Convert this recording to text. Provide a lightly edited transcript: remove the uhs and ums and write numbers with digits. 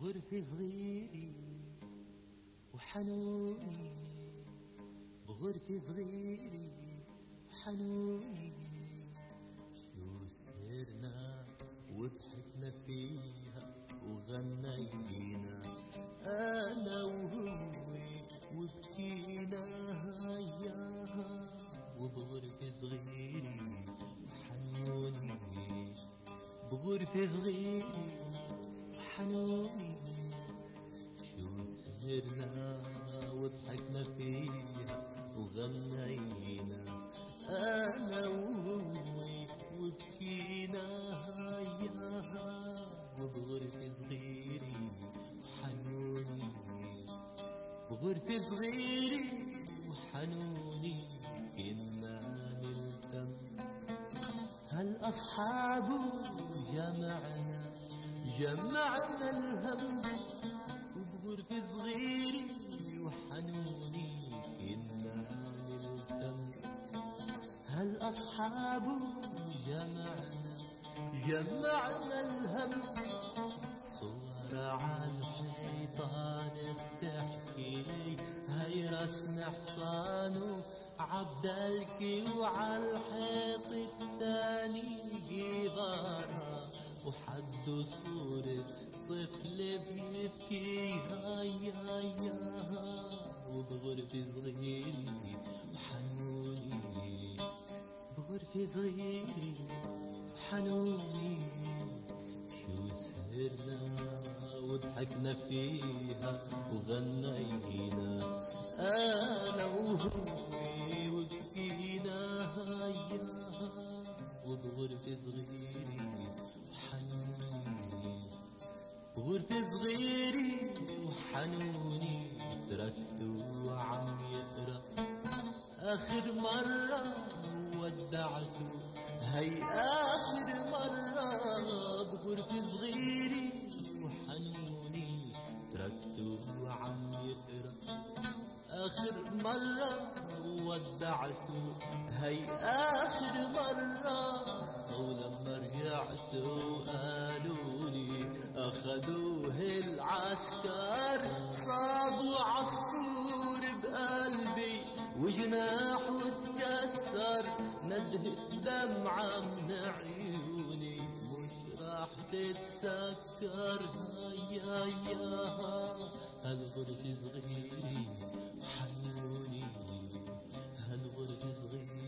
بغرفة صغيرة وحنوني، بغرفة صغيرة وحنوني، شو سهرنا وضحكنا فيها وغنينا أنا وهو وبكينا ياها، وبغرفة صغيرة وحنوني، بغرفة صغيرة وحنوني، شو سهرنا وضحكنا فيها وغنينا أنا وهو وبكينا ياها، وبغرفة صغيرة وحنوني، بغرفة صغيرة وحنوني، كنا نلتم هالأصحاب جمعنا الهم، وبغرفة صغيرة وحنوني كنا نلتم هالأصحاب جمعنا الهم، صور عالحيطان بتحكي لي هاي رسم حصان وعبدالكي، وعالحيط الثاني جبارة وحد صورة طفل بيبكي هاي، وبغرفة صغيرة وحنوني، بغرفة صغيرة وحنوني، شو سهرنا وضحكنا فيها وغنينا أنا وهو وبكينا ياها، وبغرفة صغيرة وحنوني، بغرفة صغيرة وحنوني، تركته عم يقرأ آخر مرة ودعته، هي آخر مرة، بغرفة صغيرة وحنوني، تركته عم يقرأ آخر مرة ودعته، هي آخر مرة، ولما رجعت قالوا لي أخذوه العسكر، صابوا عصفور بقلبي وجناحه اتكسر، ندهت دمعة من عيوني مش راح تتسكر ياها، هالغرفة صغيرة وحنوني، هالغرفة صغيرة